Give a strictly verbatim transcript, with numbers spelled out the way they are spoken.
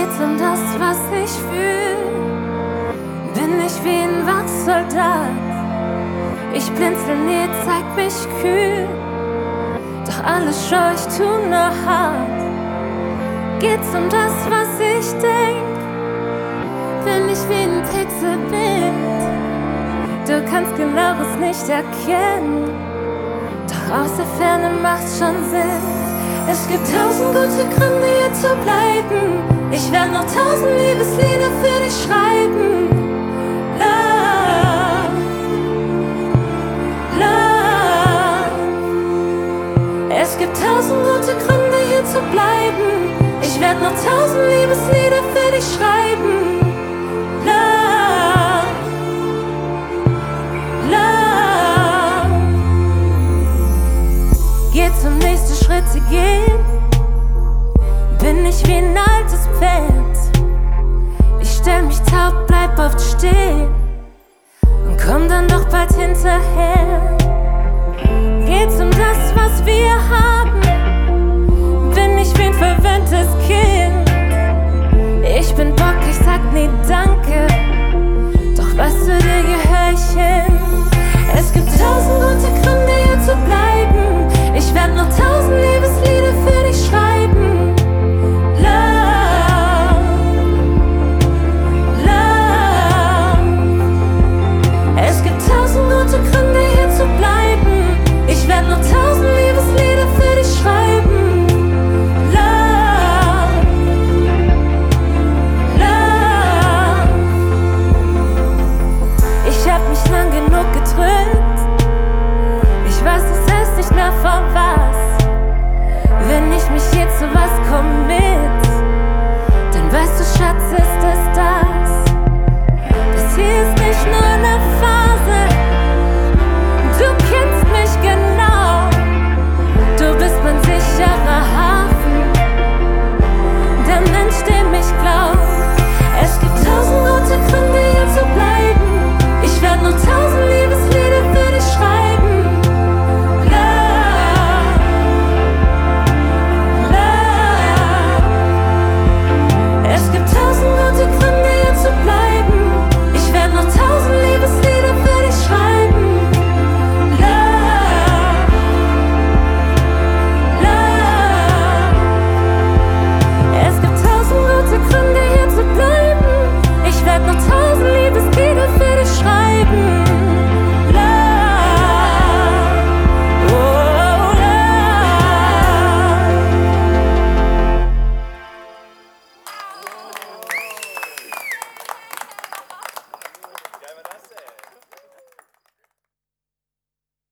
geht's um das, was ich fühl. Bin ich wie ein Wachsoldat. Ich blinzel, nee, zeig mich kühl. Doch alles scheu, ich tu nur hart. Geht's um das, was ich denk? Bin ich wie ein Pixelbild. Du kannst Genaues nicht erkennen. Doch aus der Ferne macht's schon Sinn. Es gibt tausend gute Gründe, hier zu bleiben. Ich werd noch tausend Liebeslieder für dich schreiben. Love, Love. Es gibt tausend gute Gründe, hier zu bleiben. Ich werd noch tausend Liebeslieder für dich schreiben. Love, Love. Geht's um nächste Schritte gehen? Bin ich wie ein altes Pferd. Ich stell mich taub, bleib oft stehen und komm dann doch bald hinterher. Geht's um das, was wir haben? Bin ich wie ein verwöhntes Kind. Ich bin Bock, ich sag nie danke. Doch weißt du, dir gehör ich hin. Es gibt tausend gute Gründe, hier zu bleiben. Ich werd noch tausend Liebeslieder für dich schreiben. Love, Love. Es gibt tausend gute Gründe, hier zu bleiben. Ich werd noch tausend Liebeslieder für dich schreiben. Love, Love. Ich hab mich lang genug gedrückt. Ich weiß, es heißt nicht mehr vor was. Wenn ich mich hier zu was commit, dann weißt du, Schatz, ist es das. Das hier ist nicht nur eine Phase. Du kennst mich genau. Du bist mein sicherer Hafen, der Mensch, dem ich glaub. Es gibt tausend gute Gründe, hier zu bleiben. Ich werd noch tausend Liebeslieder für dich schreiben. Love, Love. Es gibt tausend gute Gründe, hier zu bleiben. Ich werd noch tausend Liebeslieder für dich schreiben. Love, Love. Es gibt tausend gute Gründe, hier zu bleiben. Ich werd noch tausend Liebeslieder für dich schreiben.